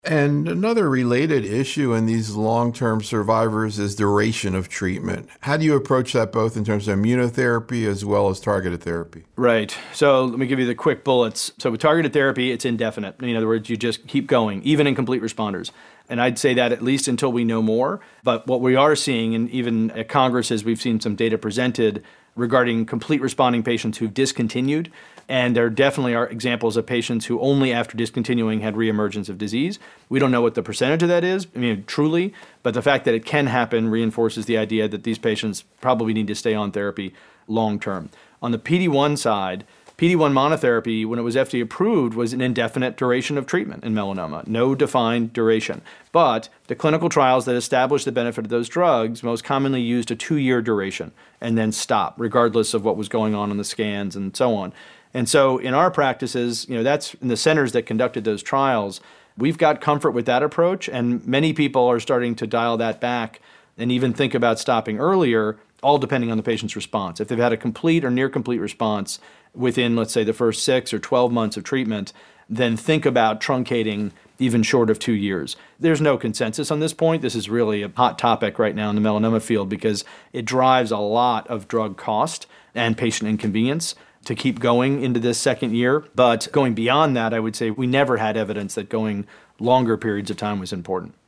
And another related issue in these long-term survivors is duration of treatment. How do you approach that both in terms of immunotherapy as well as targeted therapy? Right. So let me give you the quick bullets. So with targeted therapy, it's indefinite. In other words, you just keep going, even in complete responders. And I'd say that at least until we know more. But what we are seeing, and even at congresses, we've seen some data presented regarding complete responding patients who've discontinued. And there definitely are examples of patients who only after discontinuing had reemergence of disease. We don't know what the percentage of that is, truly, but the fact that it can happen reinforces the idea that these patients probably need to stay on therapy long term. On the PD-1 side, PD-1 monotherapy, when it was FDA approved, was an indefinite duration of treatment in melanoma, no defined duration. But the clinical trials that established the benefit of those drugs most commonly used a 2-year duration and then stop, regardless of what was going on in the scans and so on. And so in our practices, that's in the centers that conducted those trials, we've got comfort with that approach, and many people are starting to dial that back and even think about stopping earlier, all depending on the patient's response. If they've had a complete or near complete response within, let's say, the first 6 or 12 months of treatment, then think about truncating even short of 2 years. There's no consensus on this point. This is really a hot topic right now in the melanoma field because it drives a lot of drug cost and patient inconvenience to keep going into this second year. But going beyond that, I would say we never had evidence that going longer periods of time was important.